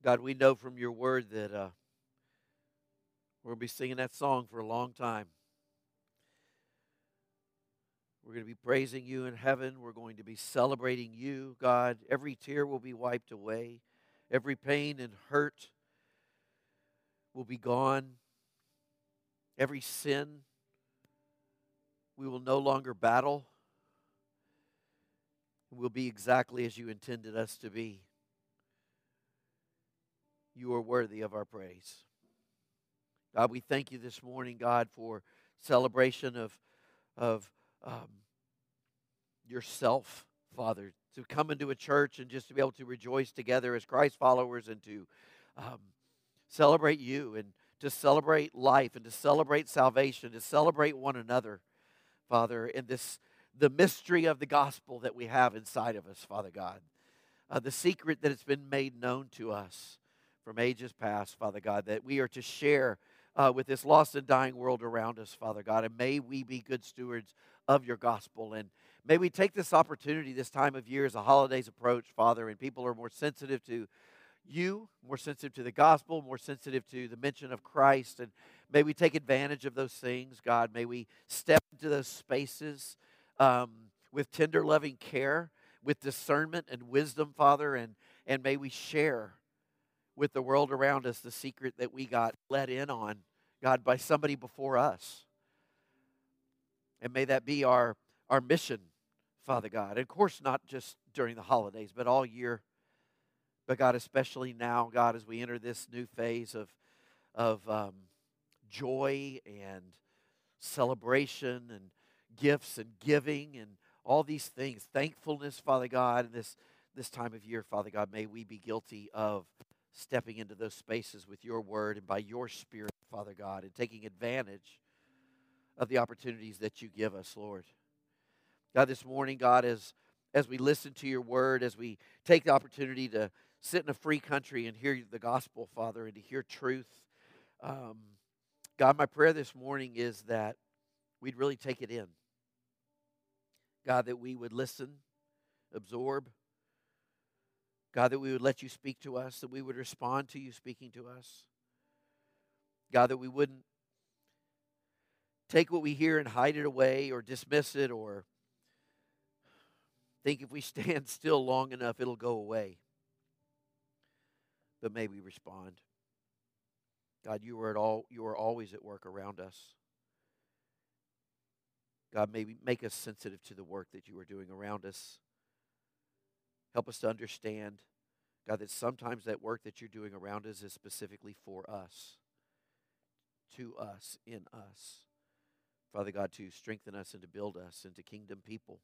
God, we know from your word that we're going to be singing that song for a long time. We're going to be praising you in heaven. We're going to be celebrating you, God. Every tear will be wiped away. Every pain and hurt will be gone. Every sin we will no longer battle. We'll be exactly as you intended us to be. You are worthy of our praise. God, we thank you this morning, God, for celebration of yourself, Father, to come into a church and just to be able to rejoice together as Christ followers and to celebrate you and to celebrate life and to celebrate salvation, to celebrate one another, Father, in the mystery of the gospel that we have inside of us, Father God. The secret that it's been made known to us from ages past, Father God, that we are to share with this lost and dying world around us, Father God. And may we be good stewards of your gospel. And may we take this opportunity this time of year as the holidays approach, Father, and people are more sensitive to you, more sensitive to the gospel, more sensitive to the mention of Christ. And may we take advantage of those things, God. May we step into those spaces with tender, loving care, with discernment and wisdom, Father. And may we share with the world around us the secret that we got let in on, God, by somebody before us. And may that be our mission, Father God. And of course, not just during the holidays, but all year. But God, especially now, God, as we enter this new phase of joy and celebration and gifts and giving and all these things, thankfulness, Father God, in this time of year, Father God, may we be guilty of stepping into those spaces with your word and by your Spirit, Father God, and taking advantage of the opportunities that you give us, Lord. God, this morning, God, as we listen to your word, as we take the opportunity to sit in a free country and hear the gospel, Father, and to hear truth, God, my prayer this morning is that we'd really take it in. God, that we would listen, absorb. God, that we would let you speak to us, that we would respond to you speaking to us. God, that we wouldn't take what we hear and hide it away or dismiss it or think if we stand still long enough it'll go away. But may we respond. God, you are always at work around us. God, may we make us sensitive to the work that you are doing around us. Help us to understand, God, that sometimes that work that you're doing around us is specifically for us, to us, in us. Father God, to strengthen us and to build us into kingdom people.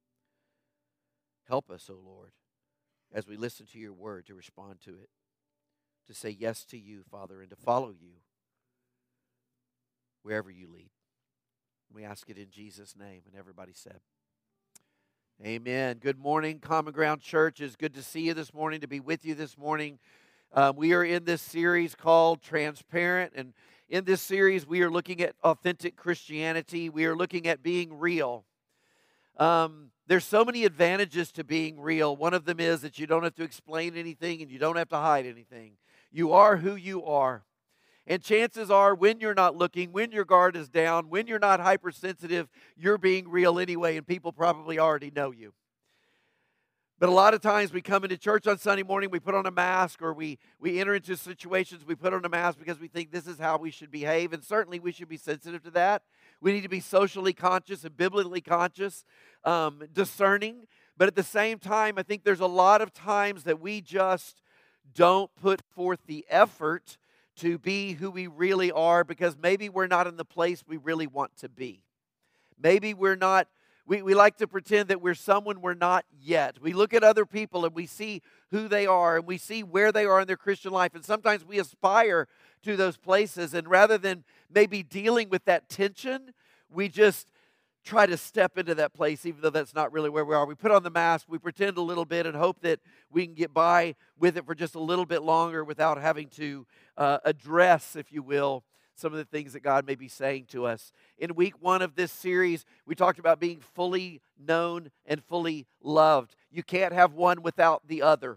Help us, O Lord, as we listen to your word, to respond to it, to say yes to you, Father, and to follow you wherever you lead. We ask it in Jesus' name, and everybody said, amen. Good morning, Common Ground Church. It's good to see you this morning, to be with you this morning. We are in this series called Transparent, and in this series we are looking at authentic Christianity. We are looking at being real. There's so many advantages to being real. One of them is that you don't have to explain anything and you don't have to hide anything. You are who you are. And chances are, when you're not looking, when your guard is down, when you're not hypersensitive, you're being real anyway, and people probably already know you. But a lot of times we come into church on Sunday morning, we put on a mask, or we enter into situations, we put on a mask because we think this is how we should behave, and certainly we should be sensitive to that. We need to be socially conscious and biblically conscious, discerning. But at the same time, I think there's a lot of times that we just don't put forth the effort to be who we really are because maybe we're not in the place we really want to be. Maybe we're not, we like to pretend that we're someone we're not yet. We look at other people and we see who they are and we see where they are in their Christian life. And sometimes we aspire to those places. And rather than maybe dealing with that tension, we just try to step into that place even though that's not really where we are. We put on the mask, we pretend a little bit and hope that we can get by with it for just a little bit longer without having to address, if you will, some of the things that God may be saying to us. In week 1 of this series, we talked about being fully known and fully loved. You can't have one without the other.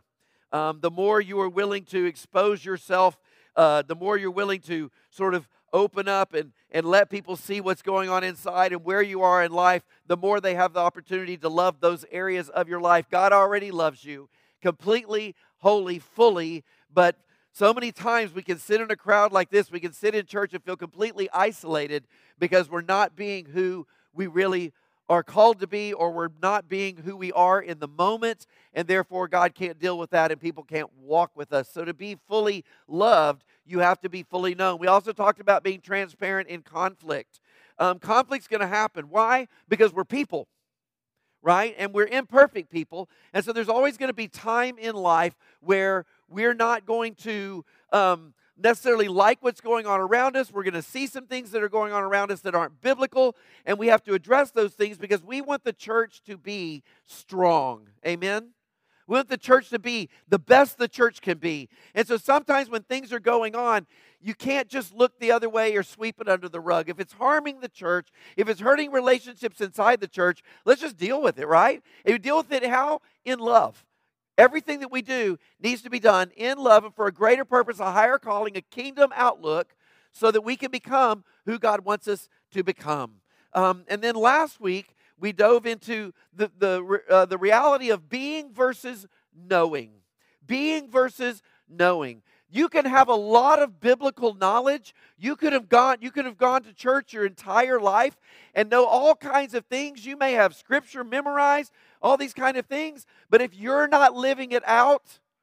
the more you are willing to expose yourself, the more you're willing to sort of open up and let people see what's going on inside and where you are in life, the more they have the opportunity to love those areas of your life. God already loves you completely, wholly, fully, but so many times we can sit in a crowd like this, we can sit in church and feel completely isolated because we're not being who we really are called to be, or we're not being who we are in the moment, and therefore God can't deal with that and people can't walk with us. So to be fully loved, you have to be fully known. We also talked about being transparent in conflict. Conflict's going to happen. Why? Because we're people, right? And we're imperfect people. And so there's always going to be time in life where we're not going to necessarily like what's going on around us. We're going to see some things that are going on around us that aren't biblical, and we have to address those things because we want the church to be strong. Amen? We want the church to be the best the church can be. And so sometimes when things are going on, you can't just look the other way or sweep it under the rug. If it's harming the church, if it's hurting relationships inside the church, let's just deal with it, right? And you deal with it how? In love. Everything that we do needs to be done in love and for a greater purpose, a higher calling, a kingdom outlook, so that we can become who God wants us to become. And then last week, we dove into the reality of being versus knowing. Being versus knowing. You can have a lot of biblical knowledge. You could have gone to church your entire life and know all kinds of things. You may have scripture memorized, all these kind of things. But if you're not living it out,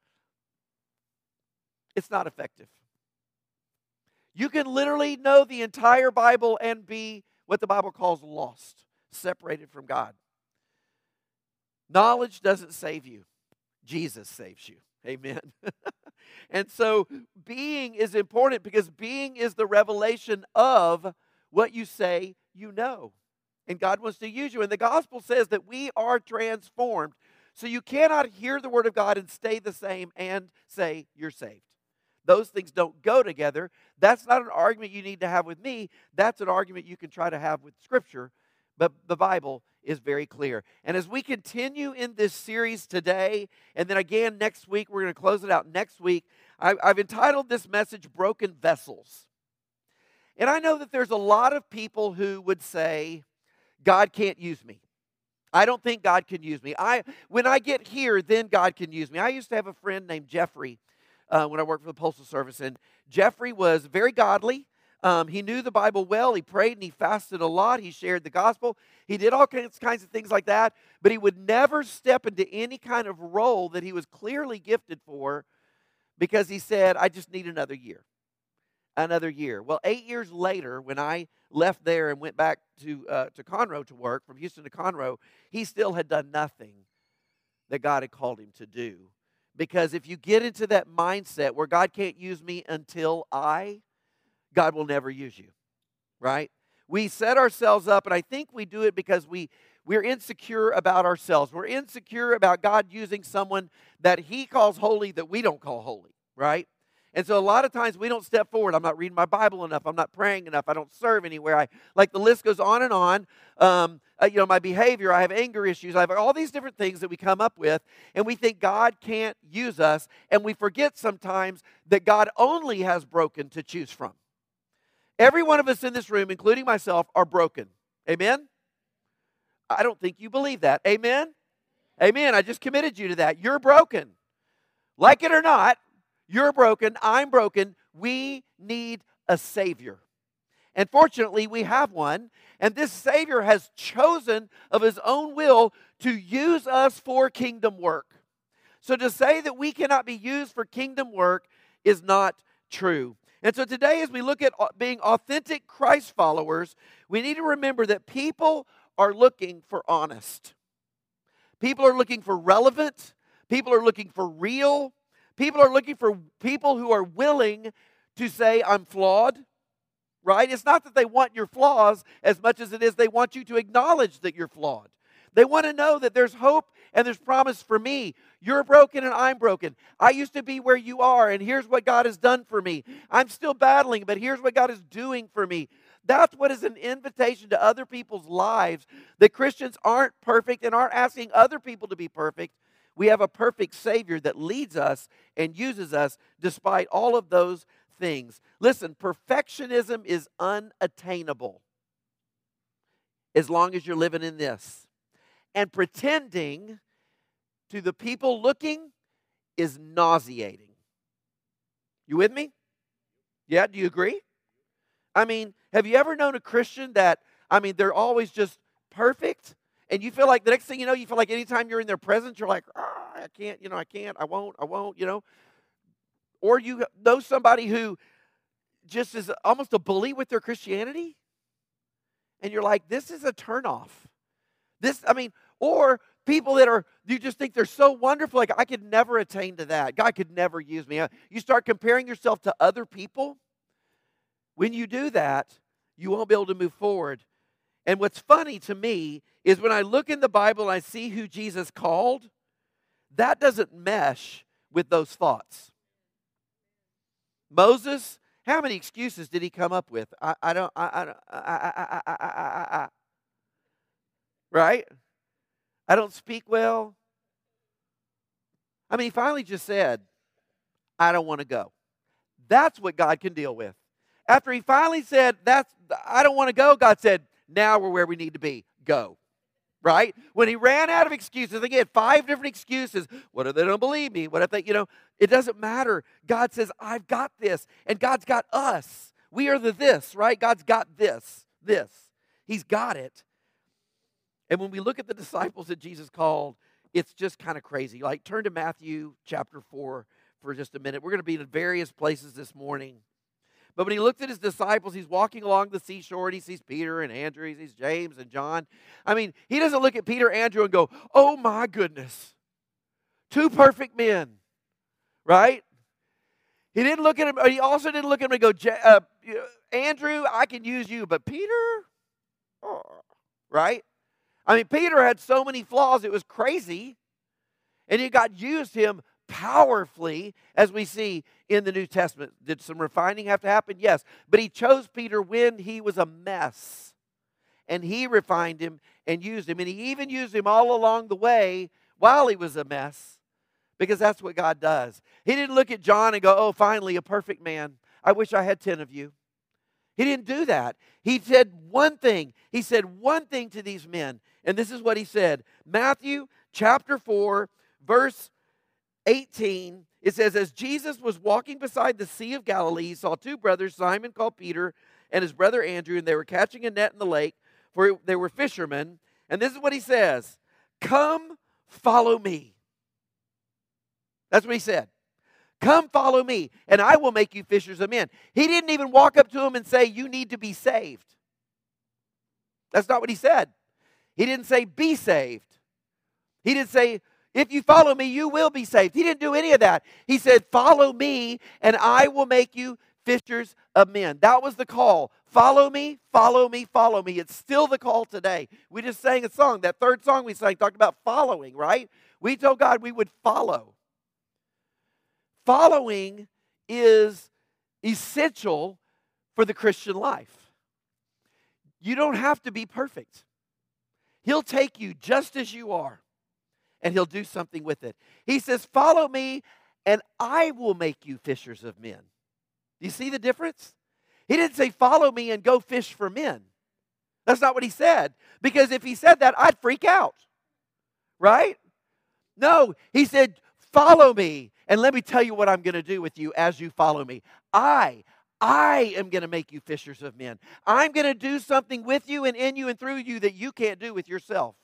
it's not effective. You can literally know the entire Bible and be what the Bible calls lost, separated from God. Knowledge doesn't save you. Jesus saves you. Amen. And so being is important because being is the revelation of what you say you know. And God wants to use you. And the gospel says that we are transformed. So you cannot hear the word of God and stay the same and say you're saved. Those things don't go together. That's not an argument you need to have with me. That's an argument you can try to have with Scripture. But the Bible is very clear. And as we continue in this series today, and then again next week, we're going to close it out next week, I've entitled this message, Broken Vessels. And I know that there's a lot of people who would say, God can't use me. I don't think God can use me. When I get here, then God can use me. I used to have a friend named Jeffrey when I worked for the Postal Service, and Jeffrey was very godly. He knew the Bible well. He prayed and he fasted a lot. He shared the gospel. He did all kinds of things like that, but he would never step into any kind of role that he was clearly gifted for because he said, I just need another year. Another year. Well, 8 years later, when I left there and went back to Conroe to work, from Houston to Conroe, he still had done nothing that God had called him to do. Because if you get into that mindset where God can't use me until God will never use you, right? We set ourselves up, and I think we do it because we're insecure about ourselves. We're insecure about God using someone that He calls holy that we don't call holy, right? And so a lot of times we don't step forward. I'm not reading my Bible enough. I'm not praying enough. I don't serve anywhere. Like the list goes on and on. My behavior, I have anger issues. I have all these different things that we come up with, and we think God can't use us, and we forget sometimes that God only has broken to choose from. Every one of us in this room, including myself, are broken. Amen? I don't think you believe that. Amen? Amen. I just committed you to that. You're broken. Like it or not, you're broken. I'm broken. We need a Savior. And fortunately, we have one. And this Savior has chosen of His own will to use us for kingdom work. So to say that we cannot be used for kingdom work is not true. And so today, as we look at being authentic Christ followers, we need to remember that people are looking for honest. People are looking for relevant. People are looking for real. People are looking for people who are willing to say, I'm flawed, right? It's not that they want your flaws as much as it is they want you to acknowledge that you're flawed. They want to know that there's hope and there's promise for me. You're broken and I'm broken. I used to be where you are, and here's what God has done for me. I'm still battling, but here's what God is doing for me. That's what is an invitation to other people's lives, that Christians aren't perfect and aren't asking other people to be perfect. We have a perfect Savior that leads us and uses us despite all of those things. Listen, perfectionism is unattainable as long as you're living in this. And pretending to the people looking is nauseating. You with me? Yeah, do you agree? I mean, have you ever known a Christian that, they're always just perfect? And you feel like the next thing you know, you feel like anytime you're in their presence, you're like, I can't, I won't, Or you know somebody who just is almost a bully with their Christianity. And you're like, this is a turnoff. Or people that you just think they're so wonderful, like I could never attain to that. God could never use me. You start comparing yourself to other people. When you do that, you won't be able to move forward. And what's funny to me is when I look in the Bible and I see who Jesus called, that doesn't mesh with those thoughts. Moses, how many excuses did he come up with? Right? I don't speak well. He finally just said, I don't want to go. That's what God can deal with. After he finally said, I don't want to go, God said, now we're where we need to be. Go. Right? When he ran out of excuses, again, 5 different excuses. What if they don't believe me? What if they, it doesn't matter. God says, I've got this. And God's got us. We are the this, right? God's got this. He's got it. And when we look at the disciples that Jesus called, it's just kind of crazy. Like, turn to Matthew chapter 4 for just a minute. We're going to be in various places this morning. But when he looked at his disciples, he's walking along the seashore, and he sees Peter and Andrew, he sees James and John. He doesn't look at Peter, Andrew, and go, oh my goodness, 2 perfect men, right? He didn't look at him. He also didn't look at him and go, Andrew, I can use you, but Peter, right? Peter had so many flaws, it was crazy. And God used him powerfully, as we see in the New Testament. Did some refining have to happen? Yes. But he chose Peter when he was a mess. And he refined him and used him. And he even used him all along the way while he was a mess. Because that's what God does. He didn't look at John and go, oh, finally, a perfect man. I wish I had 10 of you. He didn't do that. He said one thing. He said one thing to these men. And this is what he said. Matthew chapter 4, verse 18, it says, as Jesus was walking beside the Sea of Galilee, he saw 2 brothers, Simon called Peter and his brother Andrew, and they were catching a net in the lake, for they were fishermen. And this is what he says, come follow me. That's what he said. Come follow me, and I will make you fishers of men. He didn't even walk up to them and say, you need to be saved. That's not what he said. He didn't say, be saved. He didn't say, if you follow me, you will be saved. He didn't do any of that. He said, follow me, and I will make you fishers of men. That was the call. Follow me, follow me, follow me. It's still the call today. We just sang a song. That 3rd song we sang talked about following, right? We told God we would follow. Following is essential for the Christian life. You don't have to be perfect. He'll take you just as you are. And he'll do something with it. He says, follow me, and I will make you fishers of men. Do you see the difference? He didn't say, follow me and go fish for men. That's not what he said. Because if he said that, I'd freak out. Right? No, he said, follow me, and let me tell you what I'm going to do with you as you follow me. I am going to make you fishers of men. I'm going to do something with you and in you and through you that you can't do with yourself.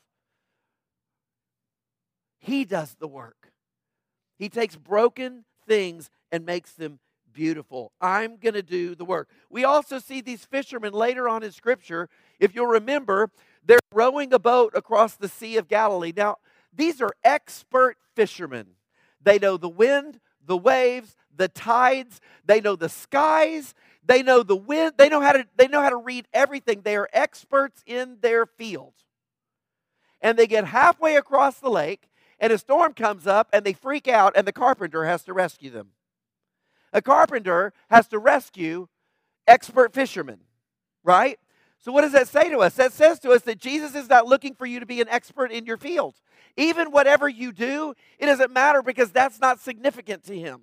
He does the work. He takes broken things and makes them beautiful. I'm going to do the work. We also see these fishermen later on in Scripture. If you'll remember, they're rowing a boat across the Sea of Galilee. Now, these are expert fishermen. They know the wind, the waves, the tides. They know the skies. They know the wind. They know how to read everything. They are experts in their field. And they get halfway across the lake, and a storm comes up, and they freak out, and the carpenter has to rescue them. A carpenter has to rescue expert fishermen, right? So what does that say to us? That says to us that Jesus is not looking for you to be an expert in your field. Even whatever you do, it doesn't matter because that's not significant to him.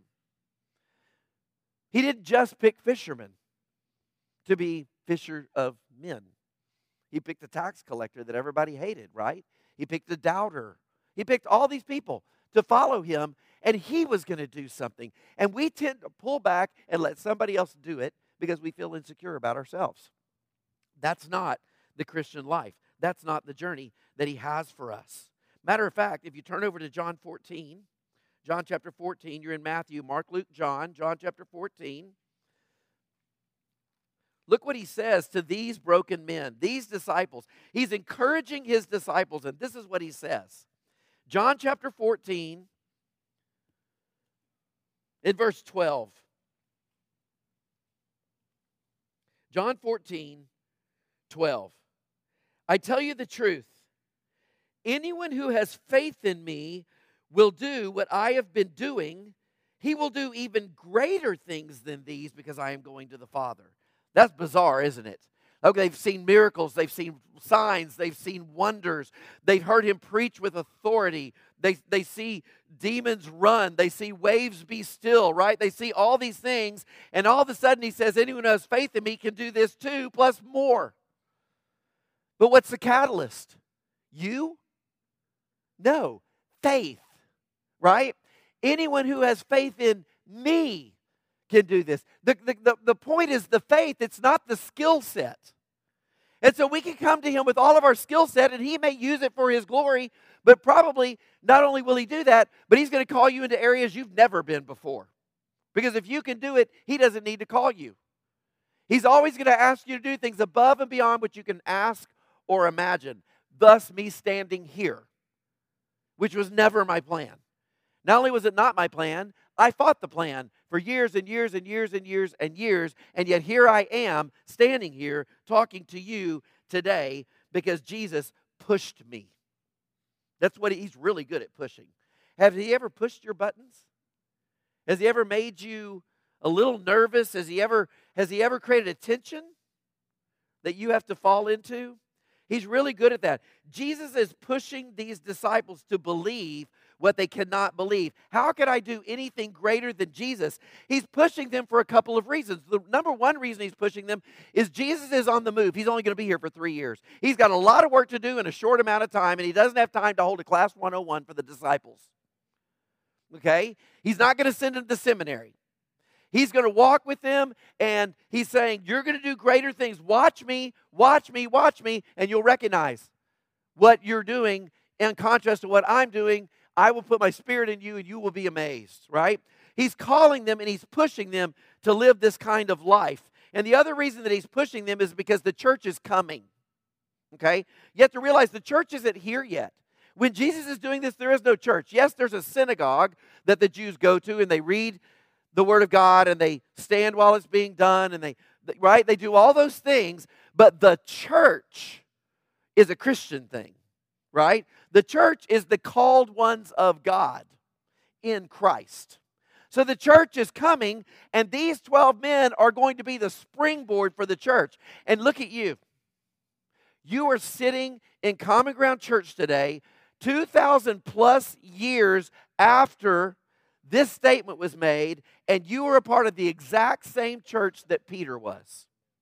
He didn't just pick fishermen to be fisher of men. He picked the tax collector that everybody hated, right? He picked the doubter. He picked all these people to follow him, and he was going to do something. And we tend to pull back and let somebody else do it because we feel insecure about ourselves. That's not the Christian life. That's not the journey that he has for us. Matter of fact, if you turn over to John 14, John chapter 14, you're in Matthew, Mark, Luke, John chapter 14. Look what he says to these broken men, these disciples. He's encouraging his disciples, and this is what he says. John chapter 14, in verse 12. John 14, 12. I tell you the truth. Anyone who has faith in me will do what I have been doing. He will do even greater things than these because I am going to the Father. That's bizarre, isn't it? Okay, they've seen miracles, they've seen signs, they've seen wonders. They've heard him preach with authority. They see demons run. They see waves be still, right? They see all these things, and all of a sudden he says, anyone who has faith in me can do this too, plus more. But what's the catalyst? You? No, faith, right? Anyone who has faith in me can do this. The point is the faith. It's not the skill set. And so we can come to him with all of our skill set, and he may use it for his glory, but probably not only will he do that, but he's going to call you into areas you've never been before. Because if you can do it, he doesn't need to call you. He's always going to ask you to do things above and beyond what you can ask or imagine. Thus, me standing here, which was never my plan. Not only was it not my plan, I fought the plan for years and years and years and years and years, and yet here I am standing here talking to you today because Jesus pushed me. That's what he's really good at pushing. Have he ever pushed your buttons? Has he ever made you a little nervous? Has he ever created a tension that you have to fall into? He's really good at that. Jesus is pushing these disciples to believe what they cannot believe. How could I do anything greater than Jesus? He's pushing them for a couple of reasons. The number one reason he's pushing them is Jesus is on the move. He's only going to be here for 3 years. He's got a lot of work to do in a short amount of time, and he doesn't have time to hold a class 101 for the disciples. Okay? He's not going to send them to seminary. He's going to walk with them, and he's saying, you're going to do greater things. Watch me, watch me, watch me, and you'll recognize what you're doing in contrast to what I'm doing. I will put my spirit in you, and you will be amazed, right? He's calling them, and he's pushing them to live this kind of life. And the other reason that he's pushing them is because the church is coming, okay? You have to realize the church isn't here yet. When Jesus is doing this, there is no church. Yes, there's a synagogue that the Jews go to, and they read the Word of God, and they stand while it's being done, and they do all those things, but the church is a Christian thing, right? The church is the called ones of God in Christ. So the church is coming, and these 12 men are going to be the springboard for the church. And look at you. You are sitting in Common Ground Church today, 2,000 plus years after this statement was made, and you were a part of the exact same church that Peter was.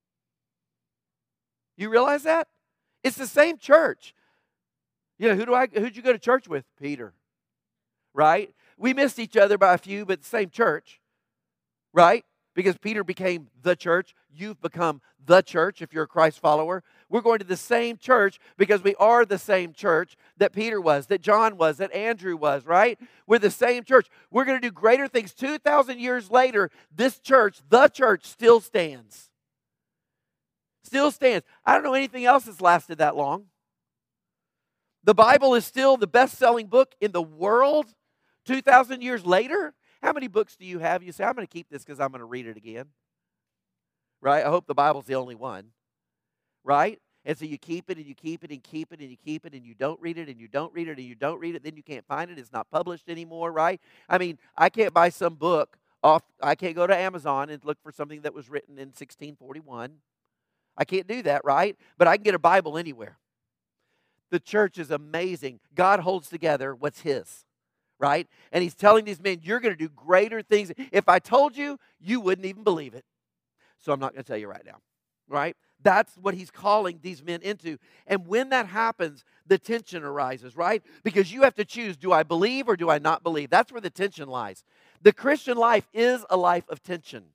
You realize that? It's the same church. You know, who'd you go to church with? Peter. Right? We missed each other by a few, but the same church. Right? Because Peter became the church. You've become the church if you're a Christ follower. We're going to the same church because we are the same church that Peter was, that John was, that Andrew was, right? We're the same church. We're going to do greater things. 2,000 years later, this church, the church, still stands. Still stands. I don't know anything else that's lasted that long. The Bible is still the best-selling book in the world 2,000 years later. How many books do you have? You say, I'm going to keep this because I'm going to read it again. Right? I hope the Bible's the only one. Right? And so you keep it and you keep it and keep it and you keep it and you don't read it and you don't read it and you don't read it. Then you can't find it. It's not published anymore, right? I mean, I can't buy some book off. I can't go to Amazon and look for something that was written in 1641. I can't do that, right? But I can get a Bible anywhere. The church is amazing. God holds together what's His, right? And He's telling these men, you're going to do greater things. If I told you, you wouldn't even believe it. So I'm not going to tell you right now, right? That's what He's calling these men into. And when that happens, the tension arises, right? Because you have to choose, do I believe or do I not believe? That's where the tension lies. The Christian life is a life of tension.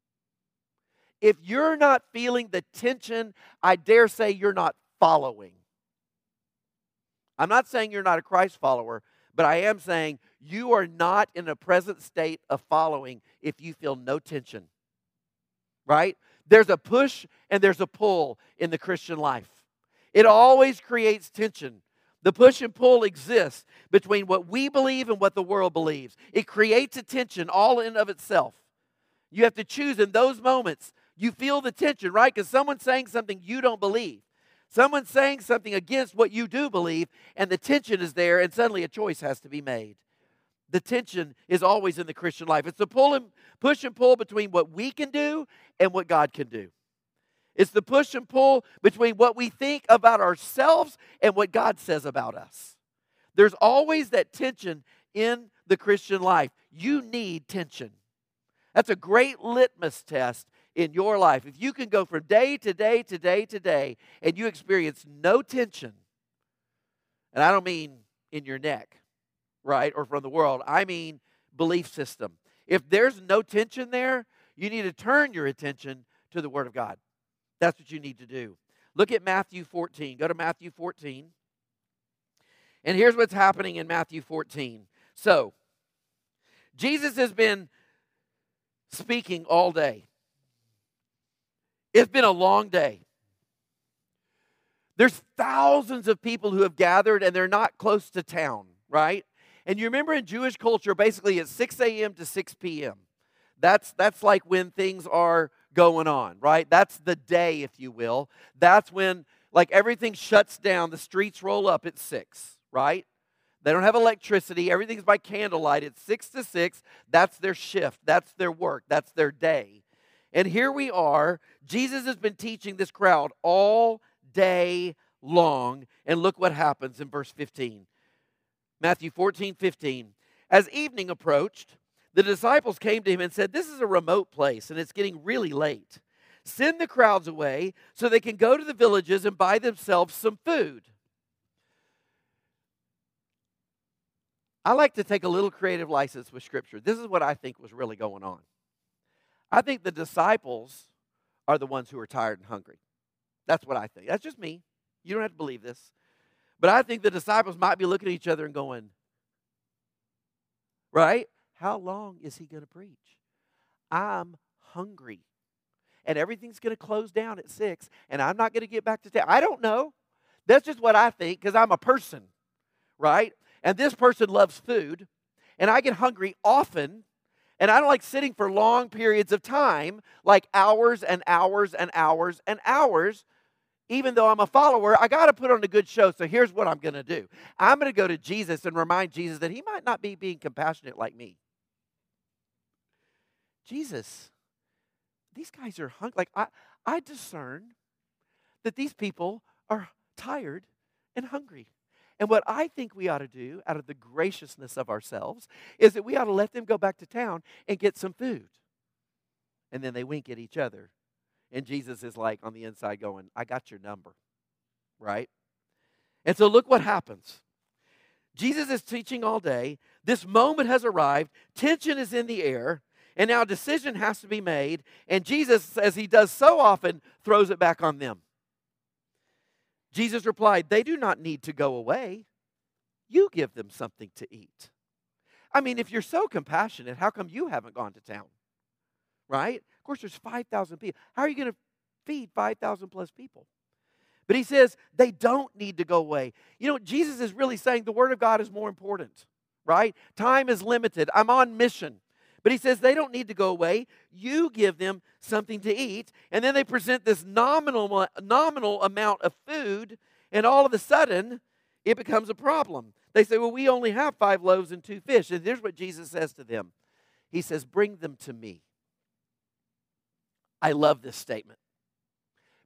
If you're not feeling the tension, I dare say you're not following. I'm not saying you're not a Christ follower, but I am saying you are not in a present state of following if you feel no tension, right? There's a push and there's a pull in the Christian life. It always creates tension. The push and pull exists between what we believe and what the world believes. It creates a tension all in of itself. You have to choose in those moments. You feel the tension, right? Because someone's saying something you don't believe. Someone's saying something against what you do believe, and the tension is there, and suddenly a choice has to be made. The tension is always in the Christian life. It's the push and pull between what we can do and what God can do. It's the push and pull between what we think about ourselves and what God says about us. There's always that tension in the Christian life. You need tension. That's a great litmus test in your life. If you can go from day to day to day to day and you experience no tension, and I don't mean in your neck, right, or from the world, I mean belief system. If there's no tension there, you need to turn your attention to the Word of God. That's what you need to do. Look at Matthew 14. Go to Matthew 14. And here's what's happening in Matthew 14. So, Jesus has been speaking all day. It's been a long day. There's thousands of people who have gathered, and they're not close to town, right? And you remember in Jewish culture, basically it's 6 a.m. to 6 p.m. That's like when things are going on, right? That's the day, if you will. That's when, like, everything shuts down. The streets roll up at 6, right? They don't have electricity. Everything's by candlelight. It's 6 to 6. That's their shift. That's their work. That's their day. And here we are. Jesus has been teaching this crowd all day long. And look what happens in verse 15. Matthew 14:15. As evening approached, the disciples came to him and said, "This is a remote place, and it's getting really late. Send the crowds away so they can go to the villages and buy themselves some food." I like to take a little creative license with Scripture. This is what I think was really going on. I think the disciples are the ones who are tired and hungry. That's what I think. That's just me. You don't have to believe this. But I think the disciples might be looking at each other and going, right? How long is he going to preach? I'm hungry. And everything's going to close down at 6, and I'm not going to get back to town. I don't know. That's just what I think because I'm a person, right? And this person loves food, and I get hungry often, and I don't like sitting for long periods of time, like hours and hours and hours and hours. Even though I'm a follower, I got to put on a good show. So here's what I'm going to do. I'm going to go to Jesus and remind Jesus that he might not be being compassionate like me. Jesus, these guys are hungry. Like I discern that these people are tired and hungry. And what I think we ought to do out of the graciousness of ourselves is that we ought to let them go back to town and get some food. And then they wink at each other. And Jesus is like on the inside going, I got your number, right? And so look what happens. Jesus is teaching all day. This moment has arrived. Tension is in the air. And now a decision has to be made. And Jesus, as he does so often, throws it back on them. Jesus replied, they do not need to go away. You give them something to eat. I mean, if you're so compassionate, how come you haven't gone to town? Right? Of course, there's 5,000 people. How are you going to feed 5,000 plus people? But he says they don't need to go away. You know, Jesus is really saying the Word of God is more important, right? Time is limited. I'm on mission. But he says they don't need to go away. You give them something to eat. And then they present this nominal amount of food, and all of a sudden, it becomes a problem. They say, well, we only have 5 loaves and 2 fish. And here's what Jesus says to them. He says, bring them to me. I love this statement.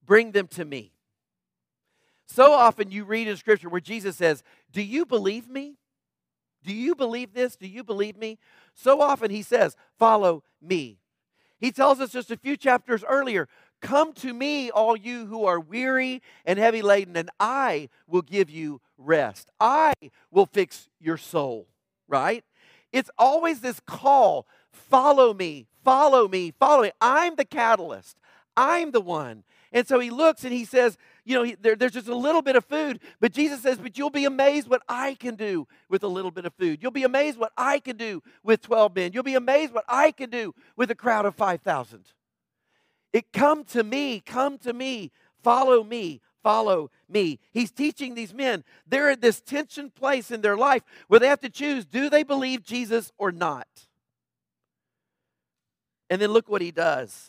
bring them to me. So often you read in Scripture where Jesus says, do you believe me? Do you believe this? Do you believe me? So often he says, follow me. He tells us just a few chapters earlier, come to me, all you who are weary and heavy laden, and I will give you rest. I will fix your soul, right? It's always this call, follow me, follow me, follow me. I'm the catalyst. I'm the one. And so he looks and he says, there's just a little bit of food. But Jesus says, but you'll be amazed what I can do with a little bit of food. You'll be amazed what I can do with 12 men. You'll be amazed what I can do with a crowd of 5,000. Come to me, follow me, follow me. He's teaching these men. They're at this tension place in their life where they have to choose, do they believe Jesus or not? And then look what he does.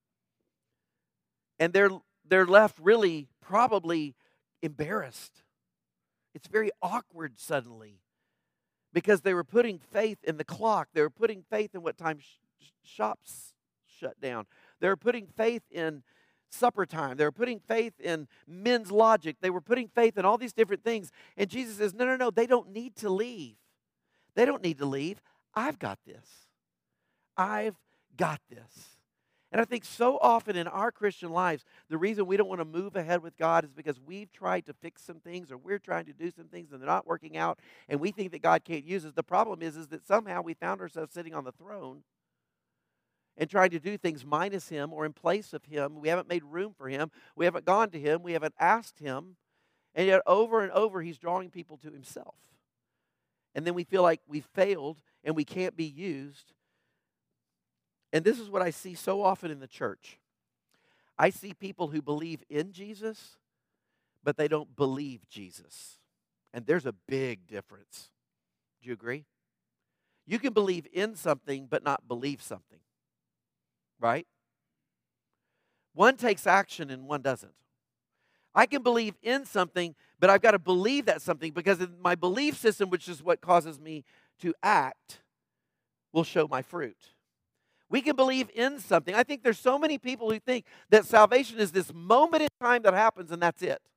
And they're left really probably embarrassed. It's very awkward suddenly because they were putting faith in the clock. They were putting faith in what time shops shut down. They were putting faith in supper time. They were putting faith in men's logic. They were putting faith in all these different things. And Jesus says, no, they don't need to leave. They don't need to leave. I've got this. I've got this. And I think so often in our Christian lives, the reason we don't want to move ahead with God is because we've tried to fix some things or we're trying to do some things and they're not working out and we think that God can't use us. The problem is that somehow we found ourselves sitting on the throne and trying to do things minus Him or in place of Him. We haven't made room for Him. We haven't gone to Him. We haven't asked Him. And yet over and over He's drawing people to Himself. And then we feel like we've failed and we can't be used. And this is what I see so often in the church. I see people who believe in Jesus, but they don't believe Jesus. And there's a big difference. Do you agree? You can believe in something, but not believe something. Right? One takes action and one doesn't. I can believe in something, but I've got to believe that something because my belief system, which is what causes me to act, will show my fruit. We can believe in something. I think there's so many people who think that salvation is this moment in time that happens and that's it.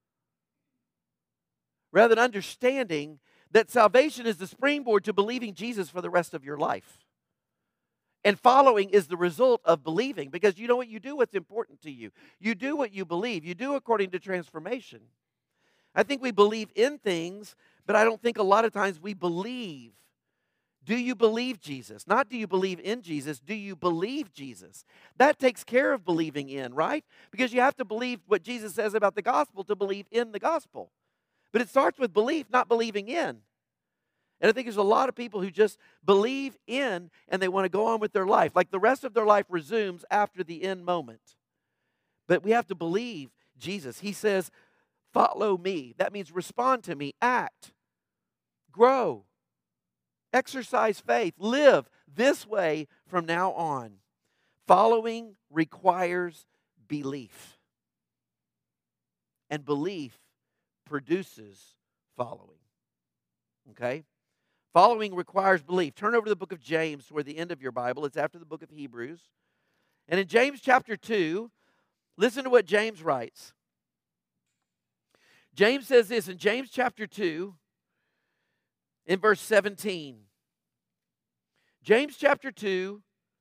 Rather than understanding that salvation is the springboard to believing Jesus for the rest of your life. And following is the result of believing because you know what? You do what's important to you. You do what you believe. You do according to transformation. I think we believe in things, but I don't think a lot of times we believe. Do you believe Jesus? Not do you believe in Jesus, do you believe Jesus? That takes care of believing in, right? Because you have to believe what Jesus says about the gospel to believe in the gospel. But it starts with belief, not believing in. And I think there's a lot of people who just believe in and they want to go on with their life. Like the rest of their life resumes after the end moment. But we have to believe Jesus. He says, follow me. That means respond to me, act, grow. Exercise faith. Live this way from now on. Following requires belief. And belief produces following. Okay? Following requires belief. Turn over to the book of James toward the end of your Bible. It's after the book of Hebrews. And in James chapter 2, listen to what James writes. James says this in James chapter 2, in verse 17. James chapter 2,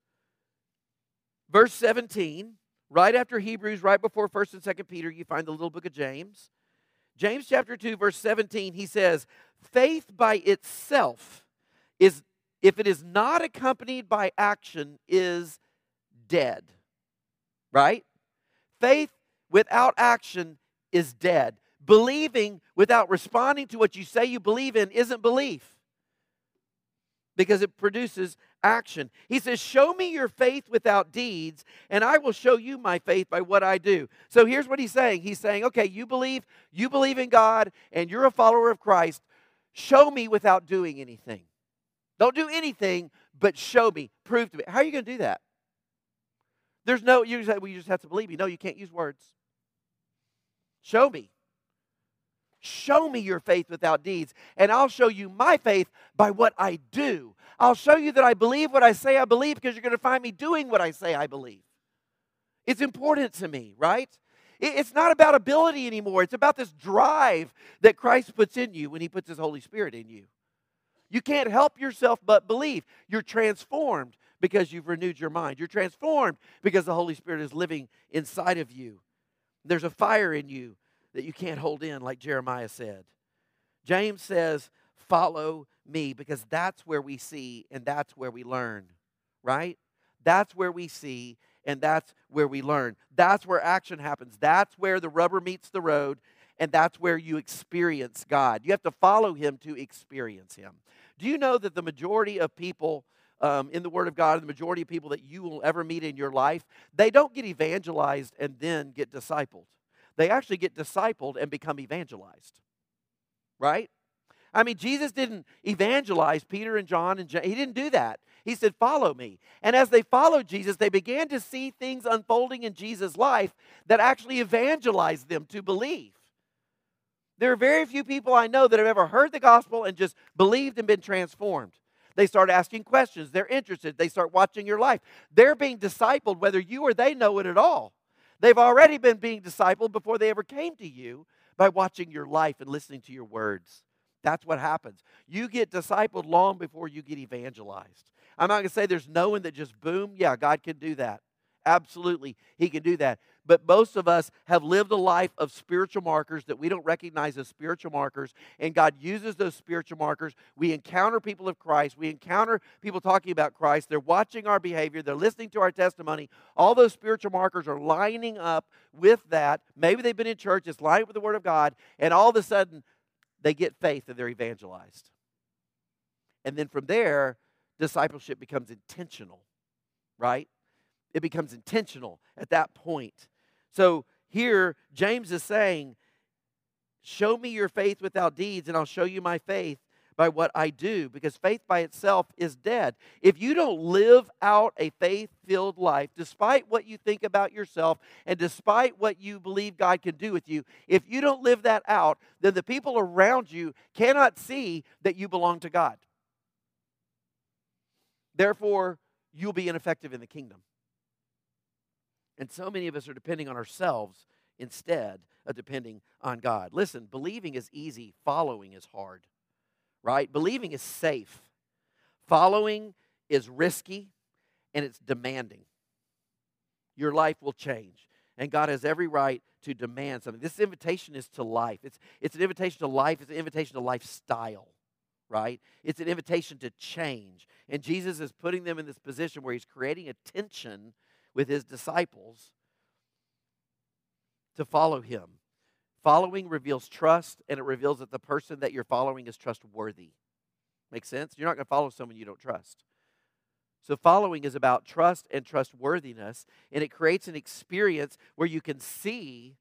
verse 17, right after Hebrews, right before 1st and 2nd Peter, you find the little book of James. James chapter 2, verse 17, he says, faith by itself is, if it is not accompanied by action, is dead. Right? Faith without action is dead. Believing without responding to what you say you believe in isn't belief because it produces action. He says, show me your faith without deeds, and I will show you my faith by what I do. So here's what he's saying. He's saying, okay, you believe in God, and you're a follower of Christ. Show me without doing anything. Don't do anything, but show me. Prove to me. How are you going to do that? You just have to believe me. No, you can't use words. Show me. Show me your faith without deeds, and I'll show you my faith by what I do. I'll show you that I believe what I say I believe because you're going to find me doing what I say I believe. It's important to me, right? It's not about ability anymore. It's about this drive that Christ puts in you when he puts his Holy Spirit in you. You can't help yourself but believe. You're transformed because you've renewed your mind. You're transformed because the Holy Spirit is living inside of you. There's a fire in you that you can't hold in, like Jeremiah said. James says, follow me, because that's where we see and that's where we learn, right? That's where we see and that's where we learn. That's where action happens. That's where the rubber meets the road, and that's where you experience God. You have to follow him to experience him. Do you know that the majority of people in the Word of God, the majority of people that you will ever meet in your life, they don't get evangelized and then get discipled. They actually get discipled and become evangelized, right? I mean, Jesus didn't evangelize Peter and John and James. He didn't do that. He said, follow me. And as they followed Jesus, they began to see things unfolding in Jesus' life that actually evangelized them to believe. There are very few people I know that have ever heard the gospel and just believed and been transformed. They start asking questions. They're interested. They start watching your life. They're being discipled whether you or they know it at all. They've already been being discipled before they ever came to you by watching your life and listening to your words. That's what happens. You get discipled long before you get evangelized. I'm not going to say there's no one that just boom, yeah, God can do that. Absolutely, he can do that. But most of us have lived a life of spiritual markers that we don't recognize as spiritual markers, and God uses those spiritual markers. We encounter people of Christ. We encounter people talking about Christ. They're watching our behavior. They're listening to our testimony. All those spiritual markers are lining up with that. Maybe they've been in church. It's lined up with the Word of God, and all of a sudden, they get faith and they're evangelized. And then from there, discipleship becomes intentional, right? It becomes intentional at that point. So here, James is saying, show me your faith without deeds, and I'll show you my faith by what I do, because faith by itself is dead. If you don't live out a faith-filled life, despite what you think about yourself and despite what you believe God can do with you, if you don't live that out, then the people around you cannot see that you belong to God. Therefore, you'll be ineffective in the kingdom. And so many of us are depending on ourselves instead of depending on God. Listen, believing is easy, following is hard, right? Believing is safe. Following is risky, and it's demanding. Your life will change, and God has every right to demand something. This invitation is to life. It's an invitation to life. It's an invitation to lifestyle, right? It's an invitation to change. And Jesus is putting them in this position where he's creating a tension with his disciples to follow him. Following reveals trust, and it reveals that the person that you're following is trustworthy. Make sense? You're not going to follow someone you don't trust. So following is about trust and trustworthiness, and it creates an experience where you can see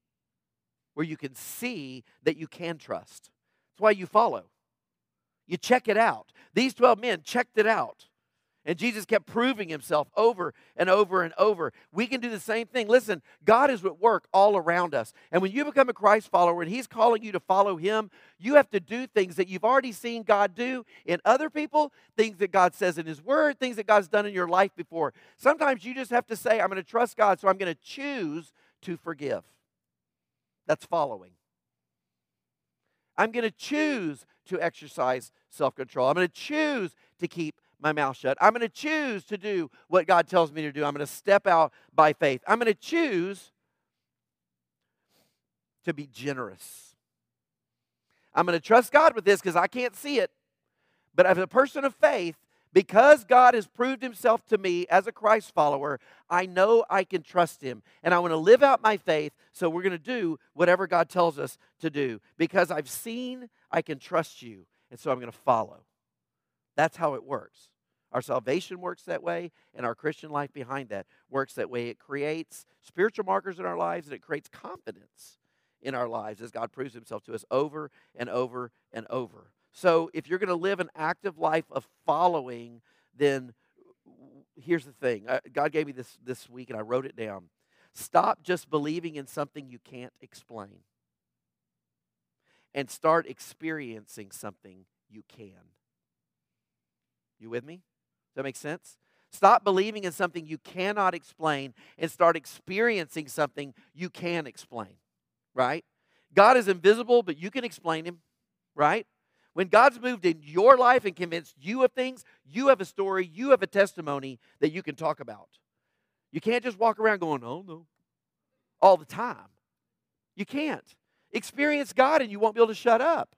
that you can trust. That's why you follow. You check it out. These 12 men checked it out. And Jesus kept proving himself over and over and over. We can do the same thing. Listen, God is at work all around us. And when you become a Christ follower and he's calling you to follow him, you have to do things that you've already seen God do in other people, things that God says in his word, things that God's done in your life before. Sometimes you just have to say, I'm going to trust God, so I'm going to choose to forgive. That's following. I'm going to choose to exercise self-control. I'm going to choose to keep my mouth shut. I'm going to choose to do what God tells me to do. I'm going to step out by faith. I'm going to choose to be generous. I'm going to trust God with this because I can't see it. But as a person of faith, because God has proved himself to me as a Christ follower, I know I can trust him. And I want to live out my faith, so we're going to do whatever God tells us to do. Because I've seen I can trust you, and so I'm going to follow. That's how it works. Our salvation works that way, and our Christian life behind that works that way. It creates spiritual markers in our lives, and it creates confidence in our lives as God proves himself to us over and over and over. So if you're going to live an active life of following, then here's the thing. God gave me this week, and I wrote it down. Stop just believing in something you can't explain, and start experiencing something you can. You with me? Does that make sense? Stop believing in something you cannot explain and start experiencing something you can explain. right? God is invisible, but you can explain him, right? When God's moved in your life and convinced you of things, you have a story, you have a testimony that you can talk about. You can't just walk around going, oh no, all the time. You can't. Experience God and you won't be able to shut up.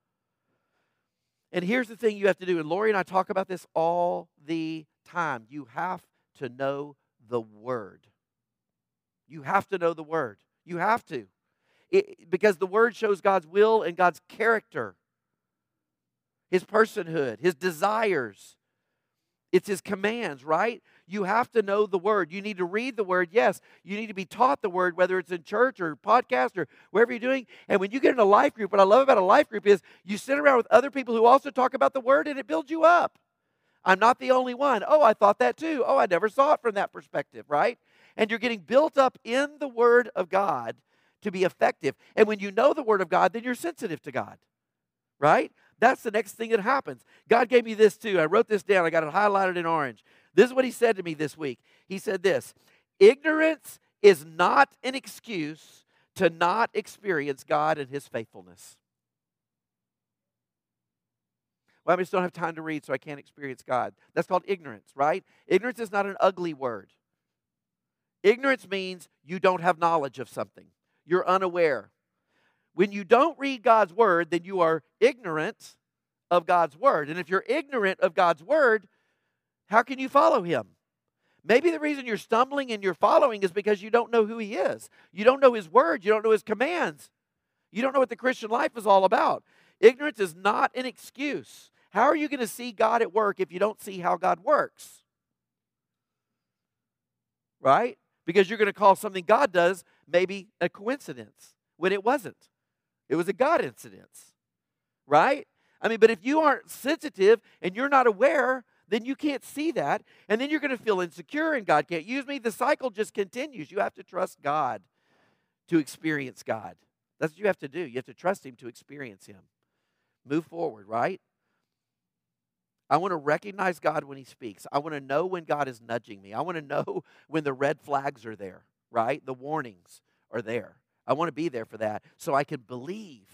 And here's the thing you have to do, and Lori and I talk about this all the time. You have to know the Word. You have to know the Word. You have to. Because the Word shows God's will and God's character, His personhood, His desires. It's His commands, right? You have to know the Word. You need to read the Word, yes. You need to be taught the Word, whether it's in church or podcast or wherever you're doing. And when you get in a life group, what I love about a life group is you sit around with other people who also talk about the Word and it builds you up. I'm not the only one. Oh, I thought that too. Oh, I never saw it from that perspective, right? And you're getting built up in the Word of God to be effective. And when you know the Word of God, then you're sensitive to God, right? That's the next thing that happens. God gave me this too. I wrote this down. I got it highlighted in orange. This is what He said to me this week. He said this: ignorance is not an excuse to not experience God and His faithfulness. Well, I just don't have time to read, so I can't experience God. That's called ignorance, right? Ignorance is not an ugly word. Ignorance means you don't have knowledge of something. You're unaware. When you don't read God's Word, then you are ignorant of God's Word. And if you're ignorant of God's Word, how can you follow Him? Maybe the reason you're stumbling and you're following is because you don't know who He is. You don't know His Word. You don't know His commands. You don't know what the Christian life is all about. Ignorance is not an excuse. How are you going to see God at work if you don't see how God works? Right? Because you're going to call something God does maybe a coincidence when it wasn't. It was a God incidence. Right? I mean, but if you aren't sensitive and you're not aware, then you can't see that. And then you're going to feel insecure and God can't use me. The cycle just continues. You have to trust God to experience God. That's what you have to do. You have to trust Him to experience Him. Move forward, right? I want to recognize God when He speaks. I want to know when God is nudging me. I want to know when the red flags are there, right? The warnings are there. I want to be there for that so I can believe.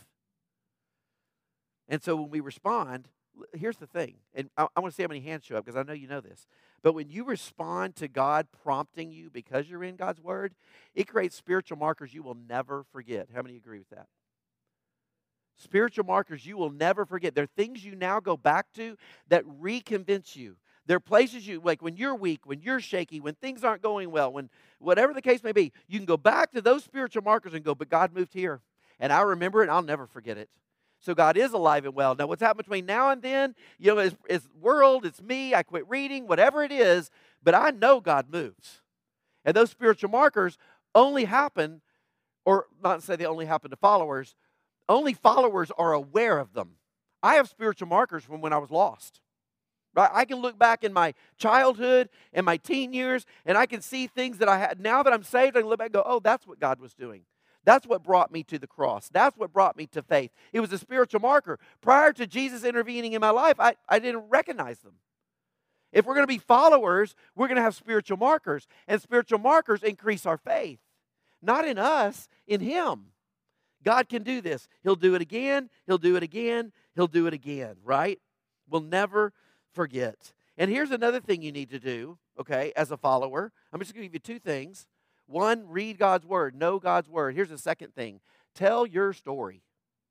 And so when we respond, here's the thing, and I want to see how many hands show up because I know you know this. But when you respond to God prompting you because you're in God's Word, it creates spiritual markers you will never forget. How many agree with that? Spiritual markers you will never forget. There are things you now go back to that reconvince you. There are places you, like when you're weak, when you're shaky, when things aren't going well, when whatever the case may be, you can go back to those spiritual markers and go, but God moved here. And I remember it and I'll never forget it. So God is alive and well. Now what's happened between now and then, you know, it's world, it's me, I quit reading, whatever it is, but I know God moves. And those spiritual markers only happen, or not to say they only happen to followers, only followers are aware of them. I have spiritual markers from when I was lost. Right? I can look back in my childhood and my teen years, and I can see things that I had. Now that I'm saved, I can look back and go, oh, that's what God was doing. That's what brought me to the cross. That's what brought me to faith. It was a spiritual marker. Prior to Jesus intervening in my life, I didn't recognize them. If we're going to be followers, we're going to have spiritual markers. And spiritual markers increase our faith. Not in us, in Him. God can do this. He'll do it again. He'll do it again. He'll do it again, right? We'll never forget. And here's another thing you need to do, okay, as a follower. I'm just going to give you two things. One, read God's Word. Know God's Word. Here's the second thing. Tell your story.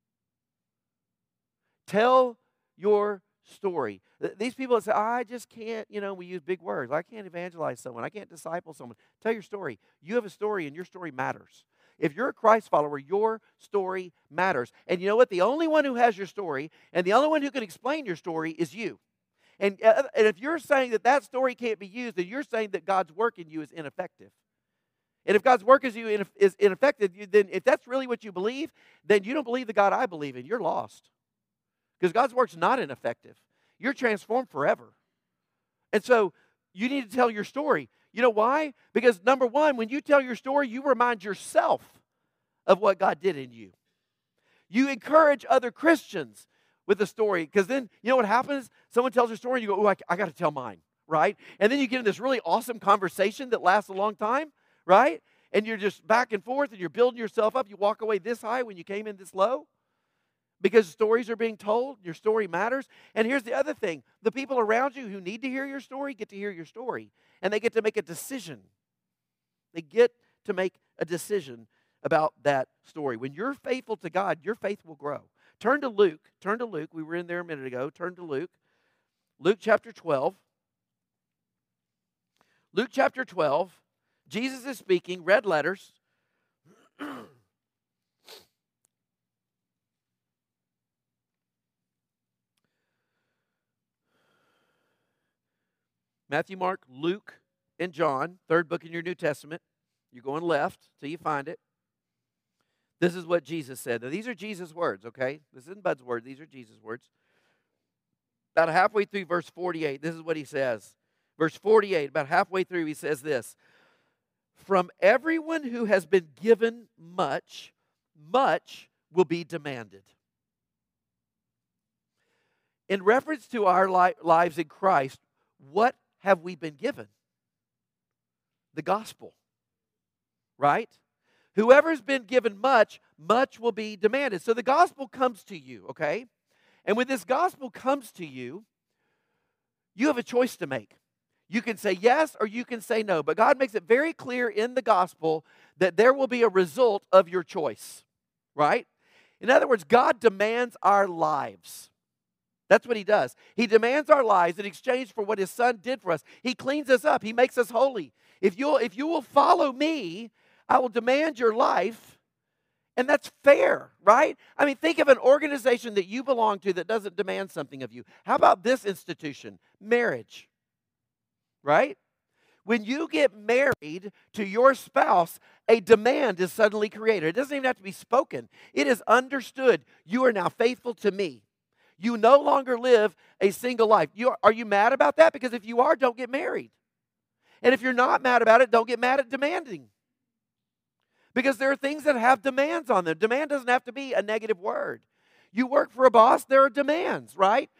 Tell your story. These people that say, I just can't, we use big words. I can't evangelize someone. I can't disciple someone. Tell your story. You have a story, and your story matters. If you're a Christ follower, your story matters. And you know what? The only one who has your story and the only one who can explain your story is you. And if you're saying that story can't be used, then you're saying that God's work in you is ineffective. And if God's work is ineffective, then if that's really what you believe, then you don't believe the God I believe in. You're lost. Because God's work's not ineffective. You're transformed forever. And so you need to tell your story. You know why? Because number one, when you tell your story, you remind yourself of what God did in you. You encourage other Christians with a story, because then, you know what happens? Someone tells a story, and you go, oh, I got to tell mine, right? And then you get in this really awesome conversation that lasts a long time, right? and you're just back and forth and you're building yourself up. You walk away this high when you came in this low because stories are being told. Your story matters. And here's the other thing. The people around you who need to hear your story get to hear your story, and they get to make a decision. They get to make a decision about that story. When you're faithful to God, your faith will grow. Turn to Luke. Turn to Luke. We were in there a minute ago. Turn to Luke. Luke chapter 12. Luke chapter 12. Jesus is speaking, red letters. Matthew, Mark, Luke, and John, third book in your New Testament. You're going left till you find it. This is what Jesus said. Now, these are Jesus' words, okay? This isn't Bud's word. These are Jesus' words. About halfway through verse 48, this is what he says. Verse 48, about halfway through, he says this. From everyone who has been given much, much will be demanded. In reference to our lives in Christ, what have we been given? The gospel, right? Whoever's been given much, much will be demanded. So the gospel comes to you, okay? And when this gospel comes to you, you have a choice to make. You can say yes or you can say no. But God makes it very clear in the gospel that there will be a result of your choice, right? In other words, God demands our lives. That's what He does. He demands our lives in exchange for what His Son did for us. He cleans us up. He makes us holy. If you will follow me, I will demand your life. And that's fair, right? I mean, think of an organization that you belong to that doesn't demand something of you. How about this institution? Marriage. Right? When you get married to your spouse, a demand is suddenly created. It doesn't even have to be spoken. It is understood. You are now faithful to me. You no longer live a single life. Are you mad about that? Because if you are, don't get married. And if you're not mad about it, don't get mad at demanding. Because there are things that have demands on them. Demand doesn't have to be a negative word. You work for a boss, there are demands, right?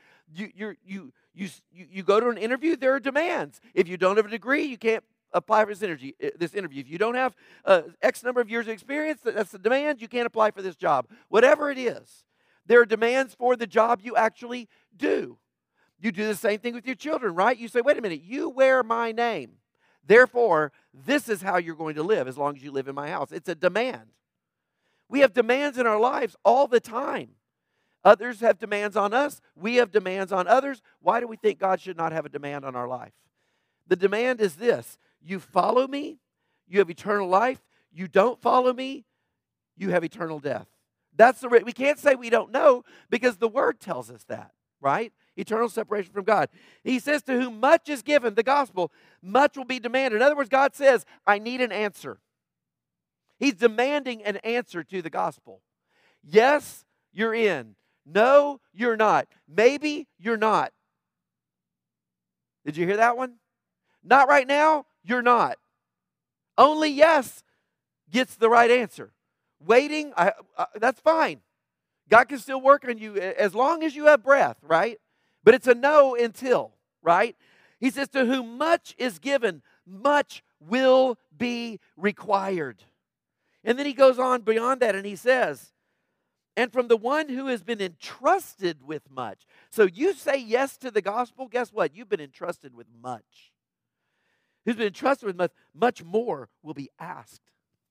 You go to an interview, there are demands. If you don't have a degree, you can't apply for this interview. If you don't have X number of years of experience, that's the demand. You can't apply for this job. Whatever it is, there are demands for the job you actually do. You do the same thing with your children, right? You say, wait a minute, you wear my name. Therefore, this is how you're going to live as long as you live in my house. It's a demand. We have demands in our lives all the time. Others have demands on us. We have demands on others. Why do we think God should not have a demand on our life? The demand is this. You follow me, you have eternal life. You don't follow me, you have eternal death. We can't say we don't know because the Word tells us that, right? Eternal separation from God. He says, to whom much is given, the gospel, much will be demanded. In other words, God says, I need an answer. He's demanding an answer to the gospel. Yes, you're in. No, you're not. Maybe you're not. Did you hear that one? Not right now, you're not. Only yes gets the right answer. Waiting, that's fine. God can still work on you as long as you have breath, right? But it's a no until, right? He says, to whom much is given, much will be required. And then he goes on beyond that and he says, and from the one who has been entrusted with much. So you say yes to the gospel, guess what? You've been entrusted with much. Who's been entrusted with much, much more will be asked.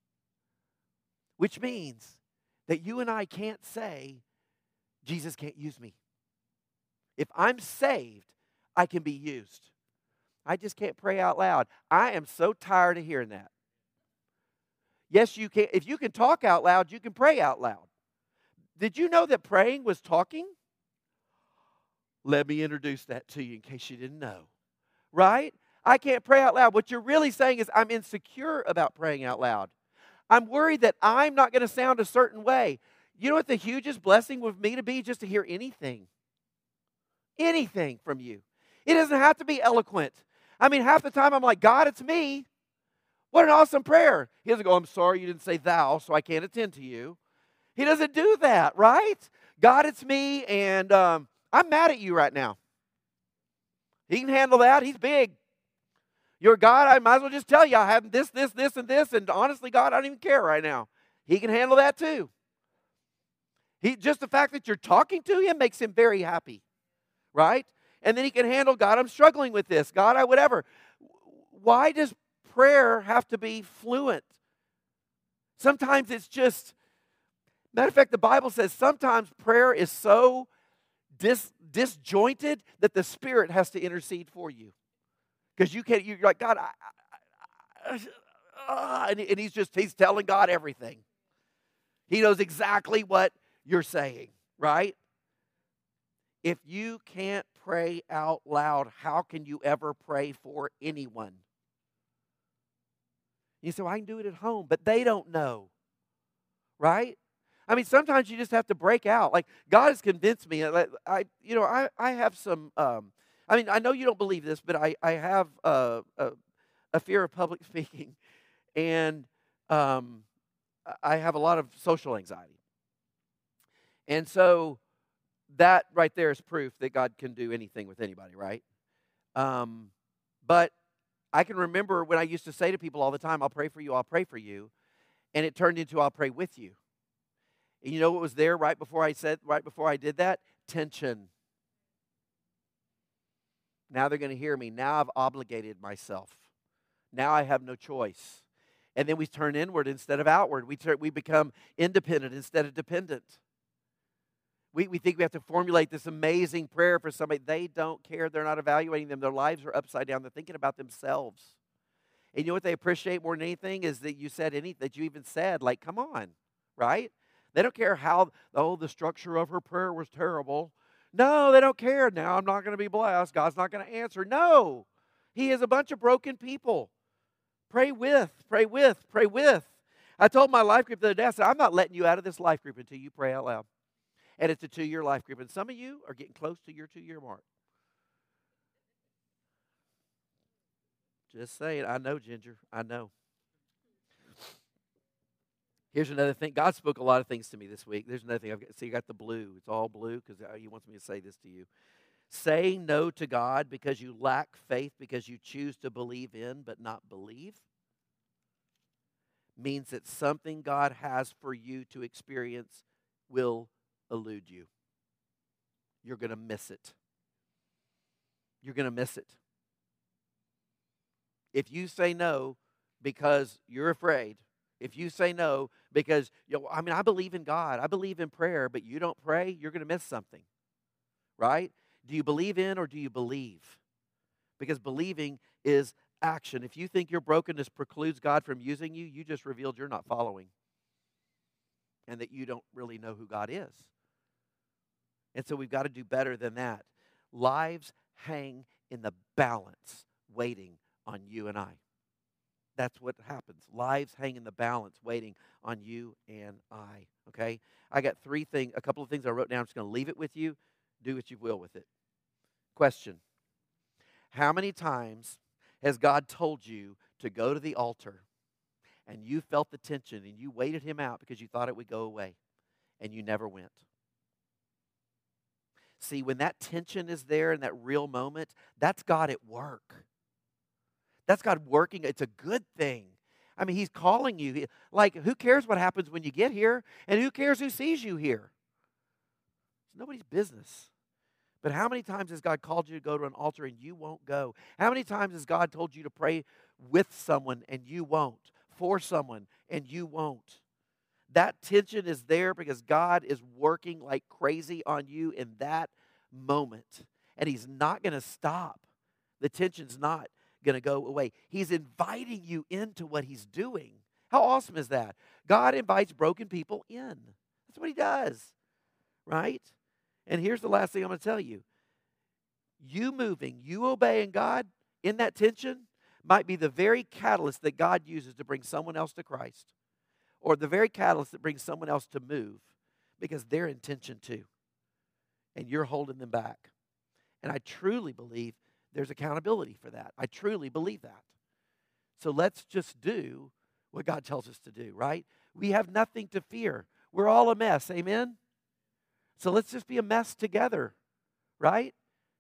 Which means that you and I can't say, Jesus can't use me. If I'm saved, I can be used. I just can't pray out loud. I am so tired of hearing that. Yes, you can. If you can talk out loud, you can pray out loud. Did you know that praying was talking? Let me introduce that to you in case you didn't know. Right? I can't pray out loud. What you're really saying is I'm insecure about praying out loud. I'm worried that I'm not going to sound a certain way. You know what the hugest blessing would me to be? Just to hear anything. Anything from you. It doesn't have to be eloquent. I mean, half the time I'm like, God, it's me. What an awesome prayer. He doesn't go, I'm sorry you didn't say thou, so I can't attend to you. He doesn't do that, right? God, it's me, and I'm mad at you right now. He can handle that. He's big. Your God, I might as well just tell you, I have this, this, this, and this, and honestly, God, I don't even care right now. He can handle that too. Just the fact that you're talking to him makes him very happy, right? And then he can handle, God, I'm struggling with this. God, I whatever. Why does prayer have to be fluent? Sometimes it's just, matter of fact, the Bible says sometimes prayer is so disjointed that the Spirit has to intercede for you. Because you're like, God, and he's telling God everything. He knows exactly what you're saying, right? If you can't pray out loud, how can you ever pray for anyone? You say, well, I can do it at home, but they don't know, right? I mean, sometimes you just have to break out. Like, God has convinced me. I have some, I know you don't believe this, but I have a fear of public speaking, and I have a lot of social anxiety. And so that right there is proof that God can do anything with anybody, right? But I can remember when I used to say to people all the time, I'll pray for you, I'll pray for you. And it turned into, I'll pray with you. And you know what was there right before I did that? Tension. Now they're going to hear me. Now I've obligated myself. Now I have no choice. And then we turn inward instead of outward. We become independent instead of dependent. We think we have to formulate this amazing prayer for somebody. They don't care. They're not evaluating them. Their lives are upside down. They're thinking about themselves. And you know what they appreciate more than anything is that you said anything, that you even said, like, come on, right? They don't care how, the structure of her prayer was terrible. No, they don't care. Now I'm not going to be blessed. God's not going to answer. No, he is a bunch of broken people. Pray with, pray with, pray with. I told my life group the other day, I said, I'm not letting you out of this life group until you pray out loud. And it's a 2-year life group. And some of you are getting close to your 2-year mark. Just saying. I know, Ginger. I know. Here's another thing. God spoke a lot of things to me this week. There's another thing. So you got the blue. It's all blue because he wants me to say this to you. Saying no to God because you lack faith, because you choose to believe in but not believe, means that something God has for you to experience will elude you. You're going to miss it. You're going to miss it. If you say no because you're afraid, if you say no because, I believe in God, I believe in prayer, but you don't pray, you're going to miss something, right? Do you believe in or do you believe? Because believing is action. If you think your brokenness precludes God from using you, you just revealed you're not following and that you don't really know who God is. And so we've got to do better than that. Lives hang in the balance, waiting on you and I. That's what happens. Lives hang in the balance, waiting on you and I. Okay? I got a couple of things I wrote down. I'm just going to leave it with you. Do what you will with it. Question. How many times has God told you to go to the altar and you felt the tension and you waited him out because you thought it would go away and you never went? See, when that tension is there in that real moment, that's God at work. That's God working. It's a good thing. I mean, he's calling you. Like, who cares what happens when you get here? And who cares who sees you here? It's nobody's business. But how many times has God called you to go to an altar and you won't go? How many times has God told you to pray with someone and you won't? For someone and you won't? That tension is there because God is working like crazy on you in that moment. And he's not going to stop. The tension's not going to go away. He's inviting you into what he's doing. How awesome is that? God invites broken people in. That's what he does, right? And here's the last thing I'm going to tell you. You moving, you obeying God in that tension might be the very catalyst that God uses to bring someone else to Christ, or the very catalyst that brings someone else to move because they're in tension too, and you're holding them back. And I truly believe there's accountability for that. I truly believe that. So let's just do what God tells us to do, right? We have nothing to fear. We're all a mess, amen? So let's just be a mess together, right?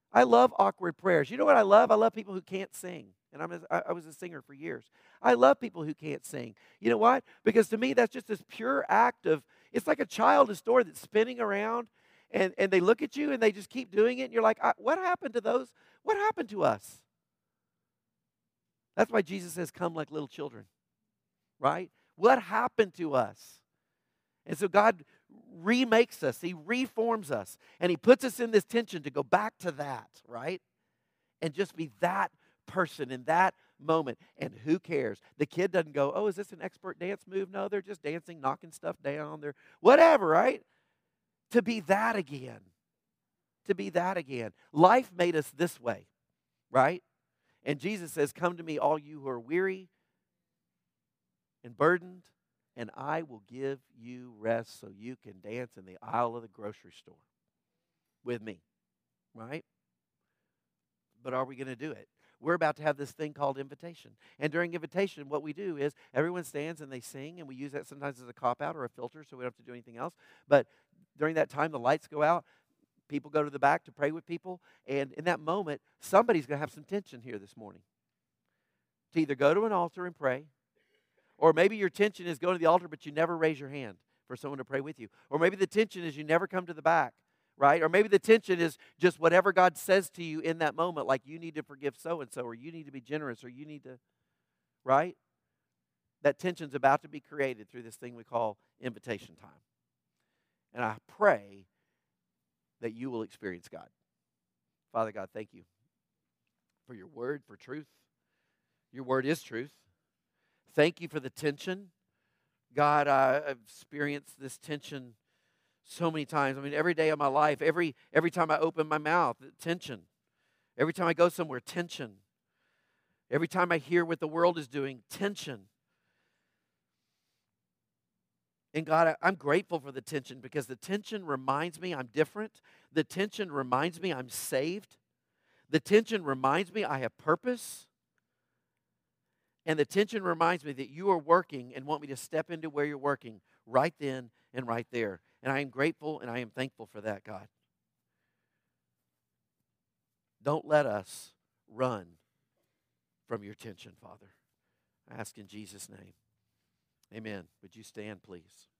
I love awkward prayers. You know what I love? I love people who can't sing. And I was a singer for years. I love people who can't sing. You know what? Because to me, that's just this pure act of, it's like a child in a store that's spinning around, and they look at you and they just keep doing it. And you're like, what happened to those? What happened to us? That's why Jesus says, come like little children, right? What happened to us? And so God remakes us. He reforms us. And He puts us in this tension to go back to that, right? And just be that person in that moment. And who cares? The kid doesn't go, oh, is this an expert dance move? No, they're just dancing, knocking stuff down. They're whatever, right? To be that again. To be that again. Life made us this way, right? And Jesus says, come to me, all you who are weary and burdened, and I will give you rest so you can dance in the aisle of the grocery store with me, right? But are we going to do it? We're about to have this thing called invitation. And during invitation, what we do is everyone stands and they sing, and we use that sometimes as a cop-out or a filter so we don't have to do anything else. But during that time, the lights go out. People go to the back to pray with people. And in that moment, somebody's going to have some tension here this morning. To either go to an altar and pray, or maybe your tension is go to the altar, but you never raise your hand for someone to pray with you. Or maybe the tension is you never come to the back, right? Or maybe the tension is just whatever God says to you in that moment, like you need to forgive so-and-so, or you need to be generous, or you need to, right? That tension's about to be created through this thing we call invitation time. And I pray that you will experience God. Father God, thank you for your word, for truth. Your word is truth. Thank you for the tension. God, I've experienced this tension so many times. I mean, every day of my life, every time I open my mouth, tension. Every time I go somewhere, tension. Every time I hear what the world is doing, tension. And God, I'm grateful for the tension because the tension reminds me I'm different. The tension reminds me I'm saved. The tension reminds me I have purpose. And the tension reminds me that you are working and want me to step into where you're working right then and right there. And I am grateful and I am thankful for that, God. Don't let us run from your tension, Father. I ask in Jesus' name. Amen. Would you stand, please?